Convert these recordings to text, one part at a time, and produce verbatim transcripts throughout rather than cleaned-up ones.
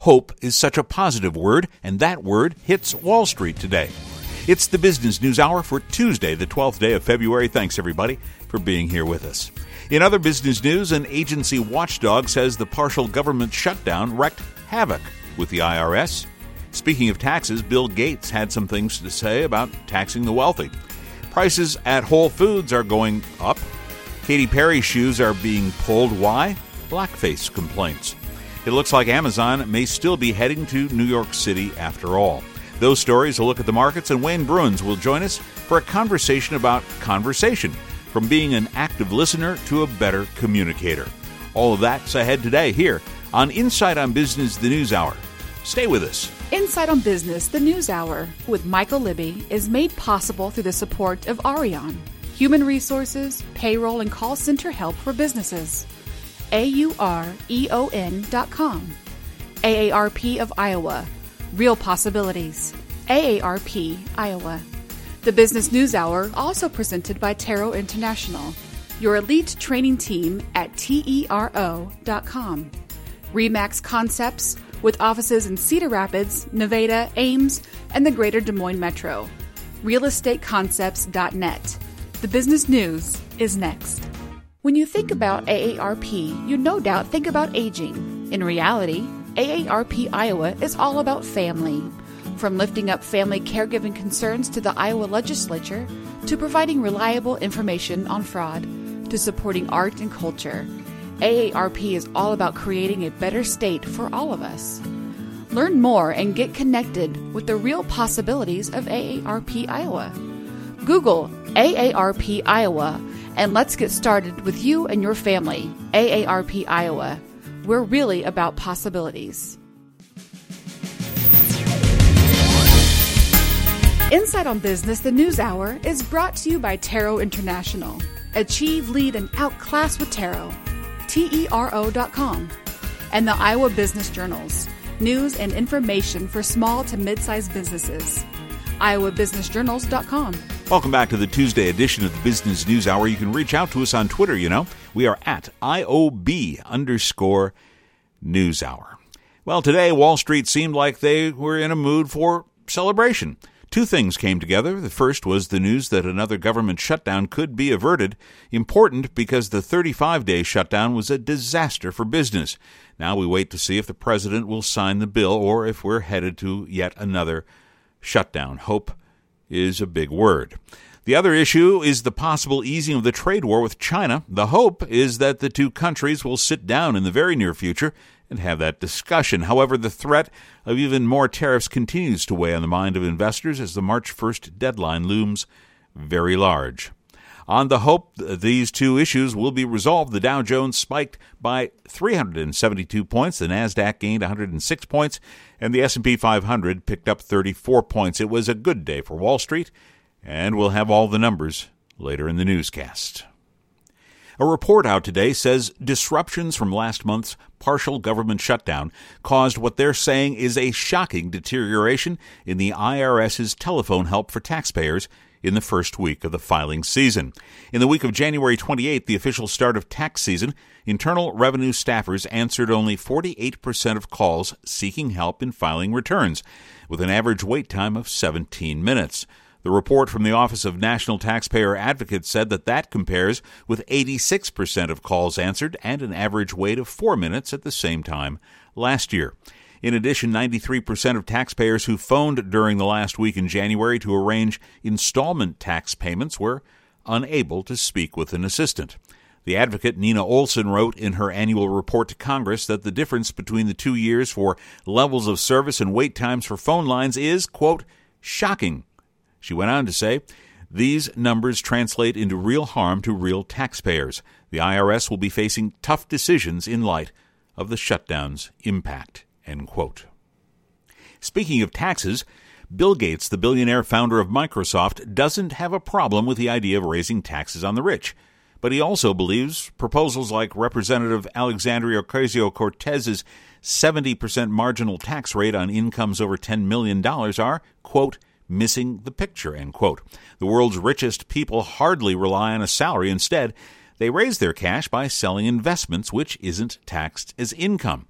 Hope is such a positive word, and that word hits Wall Street today. It's the Business News Hour for Tuesday, the twelfth day of February. Thanks, everybody, for being here with us. In other business news, an agency watchdog says the partial government shutdown wreaked havoc with the I R S. Speaking of taxes, Bill Gates had some things to say about taxing the wealthy. Prices at Whole Foods are going up. Katy Perry shoes are being pulled. Why? Blackface complaints. It looks like Amazon may still be heading to New York City after all. Those stories, a look at the markets, and Wayne Bruins will join us for a conversation about conversation, from being an active listener to a better communicator. All of that's ahead today here on Insight on Business, the News Hour. Stay with us. Insight on Business, the News Hour with Michael Libby is made possible through the support of Arion, human resources, payroll, and call center help for businesses. A U R E O N dot com. A A R P of Iowa. Real possibilities. A A R P, Iowa. The Business News Hour, also presented by Tero International, your elite training team at T E R O dot com. Remax Concepts, with offices in Cedar Rapids, Nevada, Ames, and the greater Des Moines Metro. real estate concepts dot net. The business news is next. When you think about A A R P, you no doubt think about aging. In reality, A A R P Iowa is all about family. From lifting up family caregiving concerns to the Iowa legislature, to providing reliable information on fraud, to supporting art and culture, A A R P is all about creating a better state for all of us. Learn more and get connected with the real possibilities of A A R P Iowa. Google A A R P Iowa and let's get started with you and your family. A A R P Iowa. We're really about possibilities. Insight on Business, the News Hour, is brought to you by Tero International. Achieve, lead, and outclass with Tero. T E R O dot com. And the Iowa Business Journals. News and information for small to mid-sized businesses. Iowa Business Journals dot com. Welcome back to the Tuesday edition of the Business News Hour. You can reach out to us on Twitter, you know. We are at I O B underscore News Hour. Well, today, Wall Street seemed like they were in a mood for celebration. Two things came together. The first was the news that another government shutdown could be averted. Important because the thirty-five day shutdown was a disaster for business. Now we wait to see if the president will sign the bill or if we're headed to yet another shutdown. Hope is a big word. The other issue is the possible easing of the trade war with China. The hope is that the two countries will sit down in the very near future and have that discussion. However, the threat of even more tariffs continues to weigh on the mind of investors as the March first deadline looms very large. On the hope that these two issues will be resolved, the Dow Jones spiked by three hundred seventy-two points, the Nasdaq gained one hundred six points, and the S and P five hundred picked up thirty-four points. It was a good day for Wall Street, and we'll have all the numbers later in the newscast. A report out today says disruptions from last month's partial government shutdown caused what they're saying is a shocking deterioration in the I R S's telephone help for taxpayers in the first week of the filing season. In the week of January twenty-eighth, the official start of tax season, Internal Revenue staffers answered only forty-eight percent of calls seeking help in filing returns, with an average wait time of seventeen minutes. The report from the Office of National Taxpayer Advocate said that that compares with eighty-six percent of calls answered and an average wait of four minutes at the same time last year. In addition, ninety-three percent of taxpayers who phoned during the last week in January to arrange installment tax payments were unable to speak with an assistant. The advocate, Nina Olson, wrote in her annual report to Congress that the difference between the two years for levels of service and wait times for phone lines is, quote, shocking. She went on to say, these numbers translate into real harm to real taxpayers. The I R S will be facing tough decisions in light of the shutdown's impact. End quote. Speaking of taxes, Bill Gates, the billionaire founder of Microsoft, doesn't have a problem with the idea of raising taxes on the rich. But he also believes proposals like Representative Alexandria Ocasio-Cortez's seventy percent marginal tax rate on incomes over ten million dollars are, quote, missing the picture, end quote. The world's richest people hardly rely on a salary. Instead, they raise their cash by selling investments, which isn't taxed as income.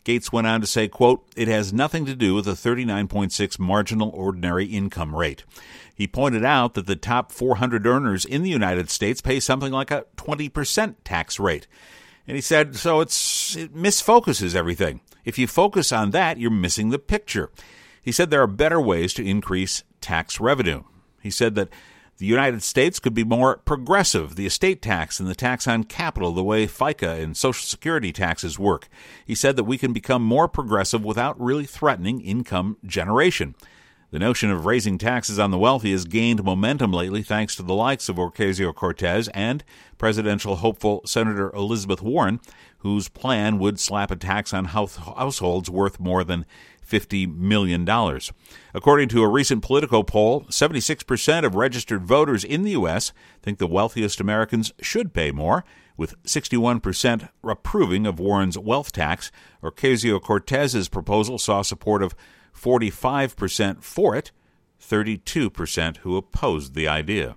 Gates went on to say, quote, "It has nothing to do with the thirty-nine point six marginal ordinary income rate." He pointed out that the top four hundred earners in the United States pay something like a twenty percent tax rate. And he said, so it's, it misfocuses everything. If you focus on that, you're missing the picture. He said there are better ways to increase tax revenue. He said that the United States could be more progressive, the estate tax and the tax on capital, the way FICA and Social Security taxes work. He said that we can become more progressive without really threatening income generation. The notion of raising taxes on the wealthy has gained momentum lately thanks to the likes of Ocasio-Cortez and presidential hopeful Senator Elizabeth Warren, whose plan would slap a tax on households worth more than fifty million dollars. According to a recent Politico poll, seventy-six percent of registered voters in the U S think the wealthiest Americans should pay more, with sixty-one percent approving of Warren's wealth tax. Ocasio-Cortez's proposal saw support of forty-five percent for it, thirty-two percent who opposed the idea.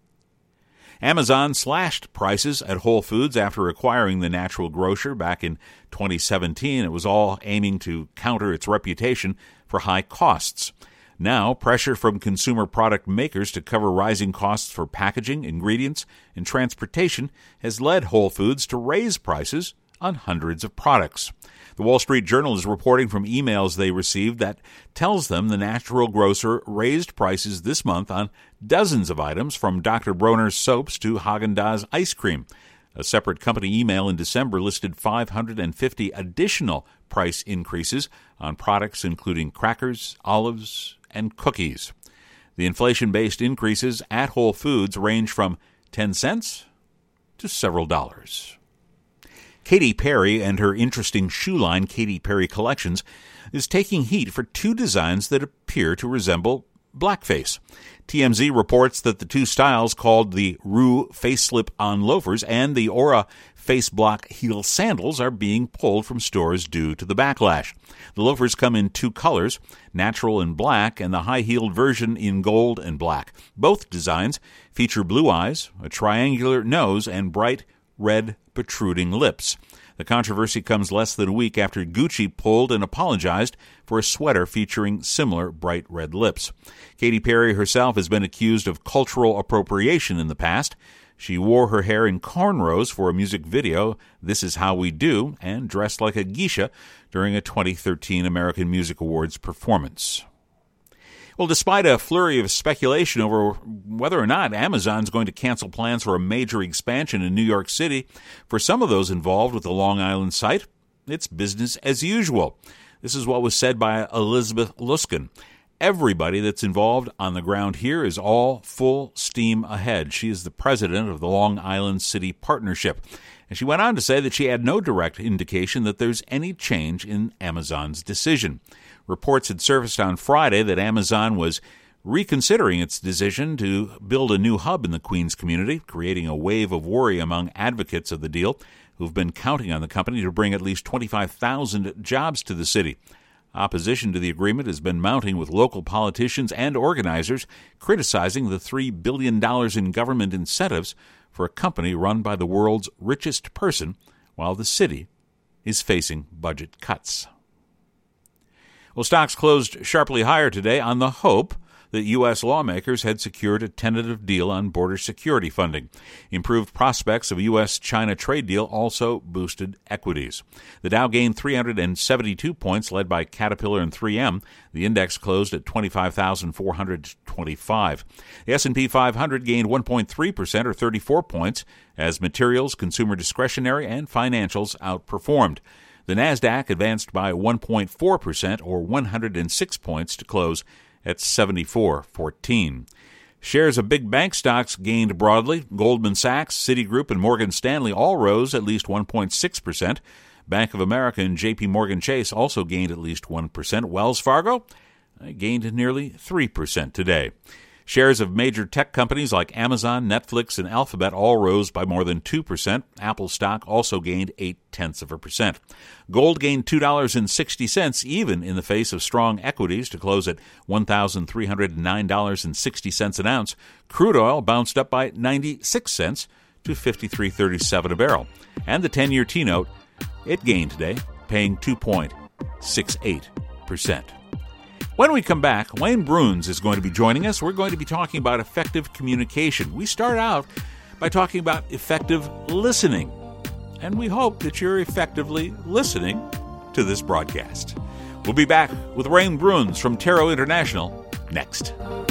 Amazon slashed prices at Whole Foods after acquiring the natural grocer back in twenty seventeen. It was all aiming to counter its reputation for high costs. Now, pressure from consumer product makers to cover rising costs for packaging, ingredients, and transportation has led Whole Foods to raise prices on hundreds of products. The Wall Street Journal is reporting from emails they received that tells them the natural grocer raised prices this month on dozens of items, from Doctor Bronner's soaps to Haagen-Dazs ice cream. A separate company email in December listed five hundred fifty additional price increases on products including crackers, olives, and cookies. The inflation-based increases at Whole Foods range from ten cents to several dollars. Katy Perry and her interesting shoe line, Katy Perry Collections, is taking heat for two designs that appear to resemble blackface. T M Z reports that the two styles, called the Rue Face Slip-On loafers and the Aura Face Block heel sandals, are being pulled from stores due to the backlash. The loafers come in two colors, natural and black, and the high-heeled version in gold and black. Both designs feature blue eyes, a triangular nose, and bright red protruding lips. The controversy comes less than a week after Gucci pulled and apologized for a sweater featuring similar bright red lips. Katy Perry herself has been accused of cultural appropriation in the past. She wore her hair in cornrows for a music video, This Is How We Do, and dressed like a geisha during a twenty thirteen American Music Awards performance. Well, despite a flurry of speculation over whether or not Amazon's going to cancel plans for a major expansion in New York City, for some of those involved with the Long Island site, it's business as usual. This is what was said by Elizabeth Luskin. Everybody that's involved on the ground here is all full steam ahead. She is the president of the Long Island City Partnership. And she went on to say that she had no direct indication that there's any change in Amazon's decision. Reports had surfaced on Friday that Amazon was reconsidering its decision to build a new hub in the Queens community, creating a wave of worry among advocates of the deal who've been counting on the company to bring at least twenty-five thousand jobs to the city. Opposition to the agreement has been mounting, with local politicians and organizers criticizing the three billion dollars in government incentives for a company run by the world's richest person, while the city is facing budget cuts. Well, stocks closed sharply higher today on the hope that U S lawmakers had secured a tentative deal on border security funding. Improved prospects of a U S China trade deal also boosted equities. The Dow gained three hundred seventy-two points, led by Caterpillar and three M. The index closed at twenty-five thousand four hundred twenty-five. The S and P five hundred gained one point three percent, or thirty-four points, as materials, consumer discretionary, and financials outperformed. The Nasdaq advanced by one point four percent, or one hundred six points, to close at seventy-four fourteen. Shares of big bank stocks gained broadly. Goldman Sachs, Citigroup, and Morgan Stanley all rose at least one point six percent. Bank of America and J P Morgan Chase also gained at least one percent. Wells Fargo gained nearly three percent today. Shares of major tech companies like Amazon, Netflix, and Alphabet all rose by more than two percent. Apple stock also gained eight-tenths of a percent. Gold gained two dollars and sixty cents, even in the face of strong equities, to close at one thousand three hundred nine dollars and sixty cents an ounce. Crude oil bounced up by ninety-six cents to fifty-three thirty-seven a barrel. And the ten-year T-note, it gained today paying two point six eight percent. When we come back, Wayne Bruns is going to be joining us. We're going to be talking about effective communication. We start out by talking about effective listening, and we hope that you're effectively listening to this broadcast. We'll be back with Wayne Bruns from Tarot International next.